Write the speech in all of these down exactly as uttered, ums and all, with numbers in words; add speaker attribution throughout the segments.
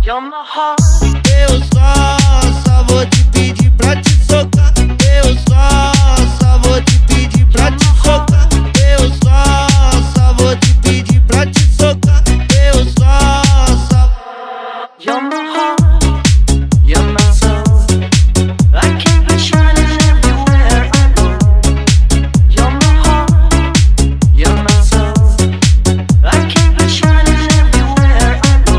Speaker 1: You're my heart.
Speaker 2: Eu só, só vou te pedir pra te socar. Eu só, só vou te pedir pra te socar. Eu só, só vou te pedir pra te socar. Eu só, só.
Speaker 1: You're my heart. You're my soul. I keep it shining everywhere I go. You're my heart. You're my soul. I keep it shining everywhere I go.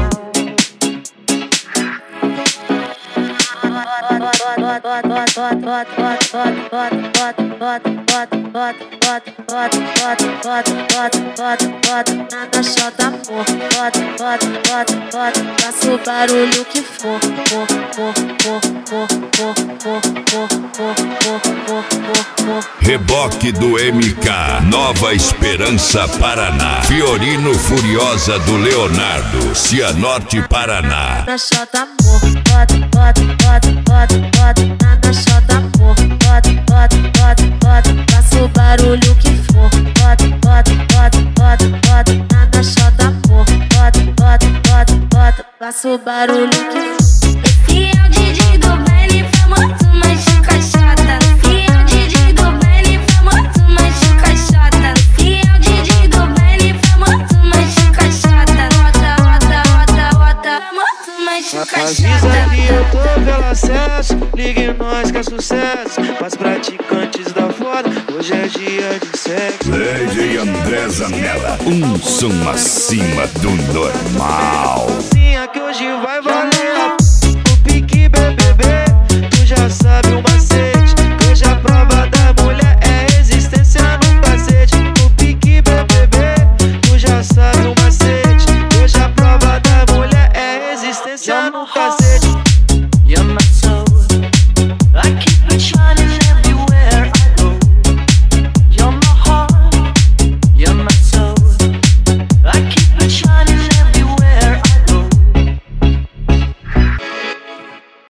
Speaker 3: Nada só dá amor, bota, bota, bota, bota, faça o barulho que for, for, for, for, for, for, for, for, for, for, for, for.
Speaker 4: Reboque do M K, Nova Esperança, Paraná. Fiorino Furiosa do Leonardo, Cianorte, Paraná.
Speaker 3: Nada só dá amor, bota, bota, bota, bota, bota, nada só dá amor, bota, bota, bota, bota, faça o barulho que for, bota, bota, bota, bota, bota, nada só dá amor, bota, bota, bota, bota, faça o barulho que for.
Speaker 5: Esse é o D J do baile famoso, mas de caixota. Esse é o D J do baile famoso, mas de caixota. Esse é o D J do baile famoso, mas de caixota. Rota, rota, rota, rota, famoso, mas de caixota.
Speaker 2: Avisa que eu tô pelo acesso, ligue nós que é sucesso. Pras praticantes da foda, hoje é dia de sexo.
Speaker 4: D J André Zanella, um som acima do normal.